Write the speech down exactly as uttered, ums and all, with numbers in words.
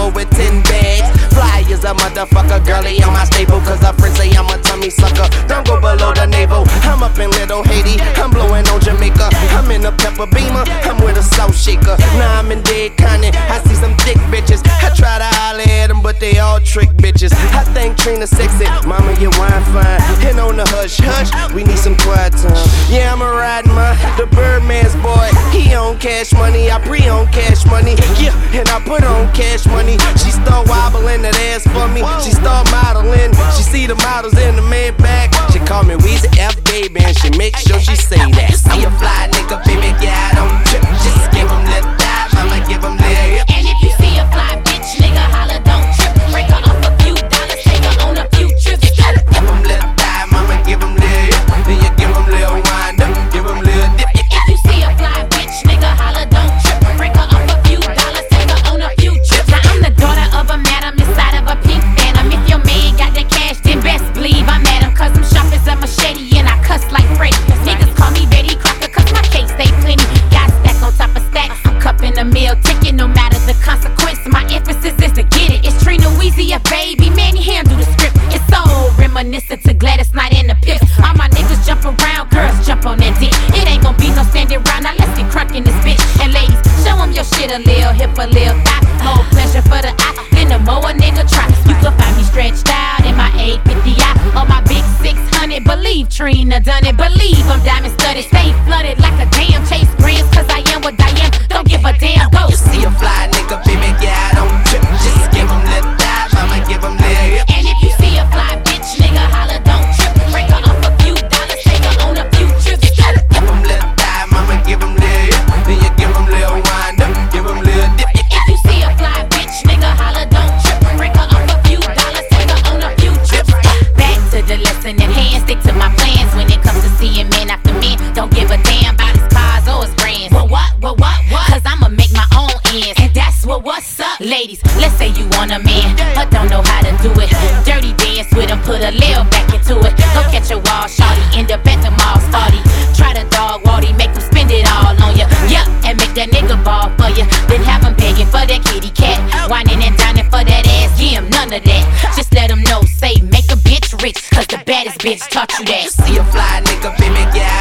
with ten bags. Fly as a motherfucker, girlie on my staple, cause her friends say I'm a tummy sucker. Don't go below the navel. I'm up in Little Haiti, I'm blowing on Jamaica. I'm in a pepper beamer, I'm with a salt shaker. Now I'm in dead Connie, I see some thick bitches. I try to holler at them, but they all trick bitches. I think Trina sexy, mama your wine fine. And on the hush hush, we need some quiet time. Yeah, I'm a riding my, the Birdman's boy. He on cash money, I pre-own cash money. Yeah, and I put on cash money. She start wobbling that ass for me. She start modeling, she see the models in the man back. She call me Weezy F baby, and she make sure she say that. See a fly nigga, baby, yeah, I don't trip. Just give him lip dive, I'ma give him lip. And if you see a fly bitch, nigga, holla, don't trip. Break her off a few dollars, take her on a few trips. Give him lip dive, I'ma give him lip. Then you give him lil wind up, give him lil dip. If you see a fly bitch, nigga, holla, don't trip. Break her off a few dollars, take her on a few trips. Now I'm the daughter of a madam inside of a pink phantom. If your man got the cash, then best believe I'm at him. Cause I'm sharp as a machete and I cuss like Freddy. Niggas call me Betty Crocker cause my cake stay plenty. Got stack on top of stacks, I'm cupping a meal ticket no matter the consequence. My emphasis is to get it. It's Trina Weezy, a baby, man, he handle the script. It's so reminiscent to Gladys Knight and the Pips. All my niggas jump around, girls jump on that dick. It ain't gon' be no standing round, now let's get crunk in this bitch. And ladies, show them your shit a lil' hip, a lil' thigh. More pleasure for the eye than the more a nigga try. You can find me stretched out in my eight fifty I or my big six hundred. Believe Trina done it, believe I'm diamond studded. Stay flooded like a damn Chase Brands, cause I am what I am. Don't give a damn go. You see a fly nigga, baby, yeah, I don't trip. Just give him lip dive, I'ma give him lip. And if you see a fly bitch, nigga, holla, don't trip. Break her off a few dollars, take her on a few trips. Give him lip dive, I'ma give him lip. Then you give him lil wind up, give him lil dip. If you see a fly bitch, nigga, holla, don't trip. Break her off a few dollars, take her on a few trips. Back to the lesson at hand, stick to my plans. When it comes to seeing men after men, don't give a damn about his cars or his brands. Well, what, what, what, what? Cause I'ma make my own ends, and that's what what's up. Ladies, let's say you want a man, but don't know how to do it. Dirty dance with him, put a lil back into it. Go catch a wall, shawty, end up at the mall, starty. Try the dog, waldy, make him spend it all on ya. Yup, and make that nigga ball for ya. Then have him begging for that kitty cat, whining and dining for that ass. Give him none of that. Just let him know, say make a bitch rich, cause the baddest bitch taught you that. You see a fly nigga, baby, yeah,